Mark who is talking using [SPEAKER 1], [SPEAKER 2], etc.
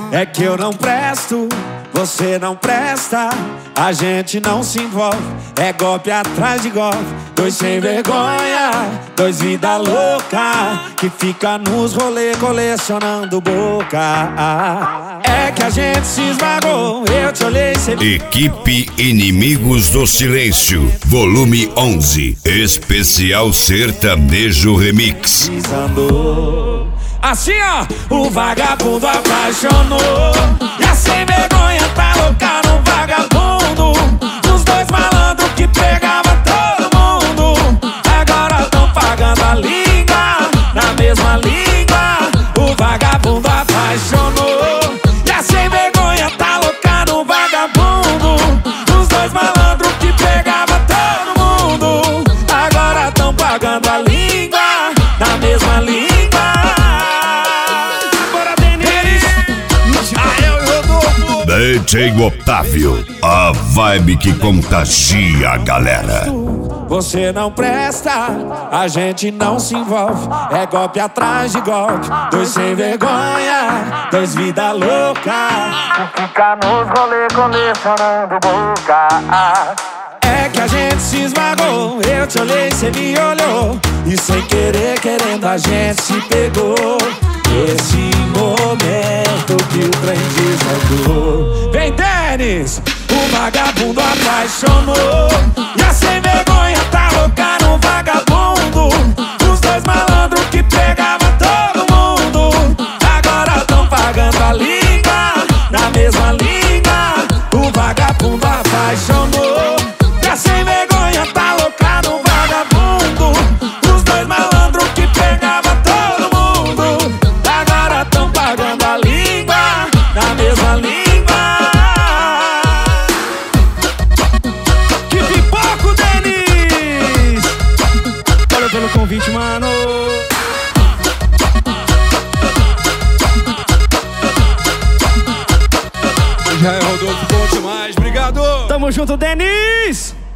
[SPEAKER 1] É que eu não presto, você não presta, a gente não se envolve, é golpe atrás de golpe. Dois sem vergonha, dois vida louca, que fica nos rolê colecionando boca. É que a gente se esmagou, eu te olhei cê...
[SPEAKER 2] Equipe Inimigos do Silêncio, volume 11, especial sertanejo remix.
[SPEAKER 1] Assim ó, o vagabundo apaixonou, e a sem vergonha tá louca no vagabundo. Os dois malandros que pegava todo mundo, agora tão pagando a língua, na mesma língua. O vagabundo apaixonou, e a sem vergonha tá louca no vagabundo. Os dois malandros que pegava todo mundo, agora tão pagando a língua, na mesma língua.
[SPEAKER 2] DJ Otávio, a vibe que contagia a galera.
[SPEAKER 1] Você não presta, a gente não se envolve, é golpe atrás de golpe. Dois sem vergonha, dois vida louca, que fica nos rolê colecionando boca. É que a gente se esmagou, eu te olhei, cê me olhou, e sem querer, querendo a gente se pegou. Esse momento que o trem desandou. Vem, Denis! O vagabundo apaixonou, e a sem vergonha tá louca no vagabundo. Os dois malandros que pegava todo mundo, agora tão pagando a língua, na mesma língua. O vagabundo apaixonou, e a sem vergonha tá louca no vagabundo. Os dois malandros que pegava todo mundo, agora tão pagando a língua, na mesma língua. Que pipoco, Denis! Valeu pelo convite, mano.
[SPEAKER 3] Já é Rodolfo, bom demais, obrigado!
[SPEAKER 1] Tamo junto, Denis!